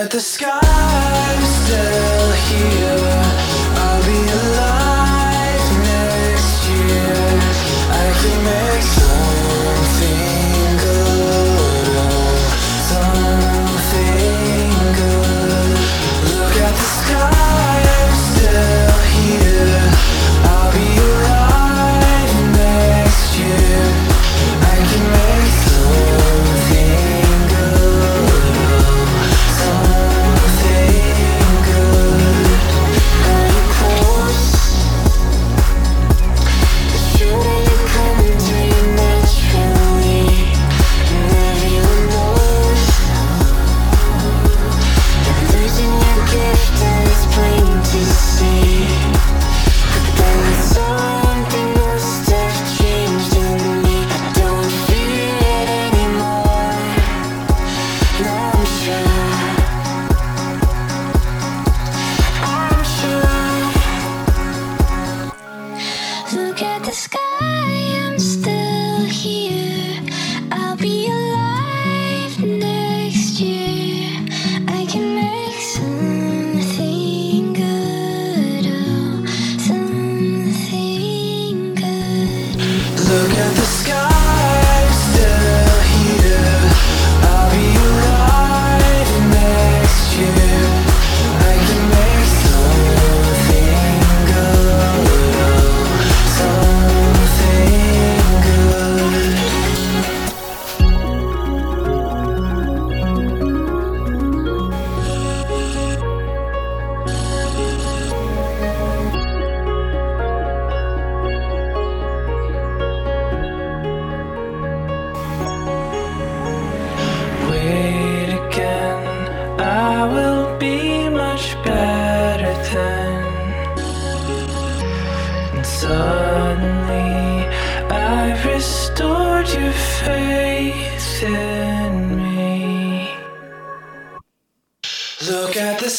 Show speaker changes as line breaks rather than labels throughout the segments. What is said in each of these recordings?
at the sky, I'm still here. I'll be alive next year. I can make something good, oh, something good. Look at the sky, I'm still here. I'll be alive next year. I can make something good, something good. And of course, the shooting you come to you naturally, and everyone knows that losing your gift is plain to see. But then something must have changed in me. I don't feel it anymore. No, I'm sure. I'm sure. Look at the sky, I'm still here. I'll be alive next year. I can make something good, oh, something good. Look at the sky, I'm still here. I'll be alive next year. I can make something good, oh, something good. Wait again, I will be much better then. And suddenly I've restored your faith in me. Look at the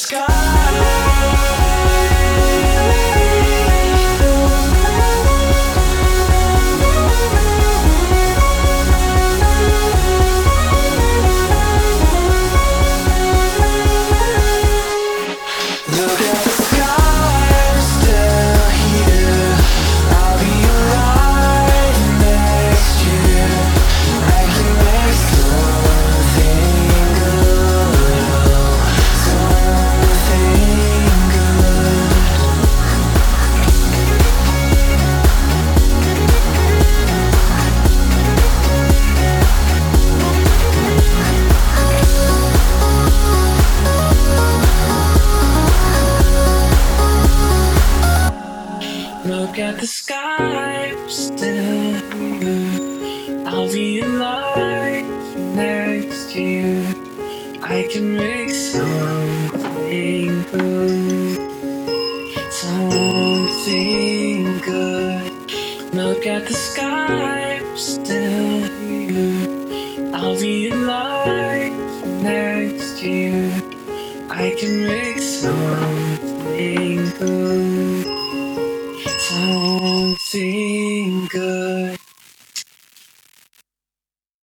Look at the sky, I'm still here. I'll be alive next year. I can make something good, oh, something good. Look at the sky, I'm still here. I'll be alive next year. I can make something good, something good. Look at the sky, I'm still here. I'll be alive next year. I can make something good, something good.